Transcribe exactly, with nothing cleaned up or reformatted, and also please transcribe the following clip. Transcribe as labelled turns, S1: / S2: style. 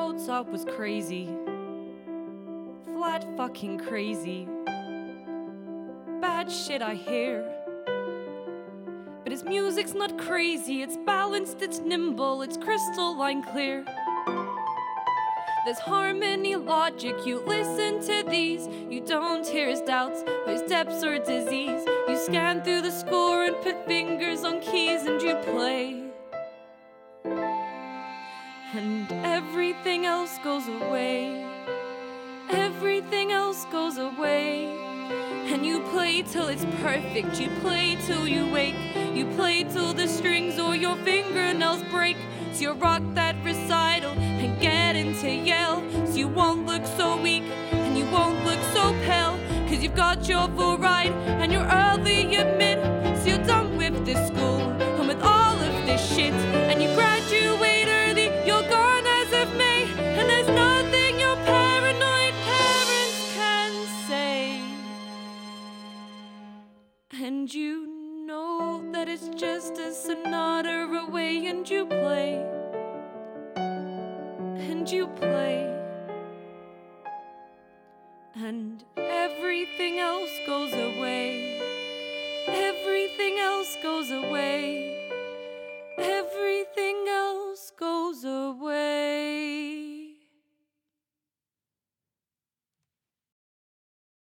S1: Mozart was crazy. Flat fucking crazy. Bad shit I hear. But his music's not crazy, it's balanced, it's nimble, it's crystalline clear. There's harmony, logic, you listen to these. You don't hear his doubts, his depths or disease. You scan through the score and put fingers on keys and you play. And everything else goes away. Everything else goes away. And you play till it's perfect. You play till you wake. You play till the strings or your fingernails break. So you rock that recital and get into yell. So you won't look so weak and you won't look so pale. Cause you've got your full ride and you're early at mid. So you're done with this school and with all of this shit. And you graduate early, you're gone as of May. And there's nothing your paranoid parents can say. And you know that it's just a sonata away. And you play, and you play.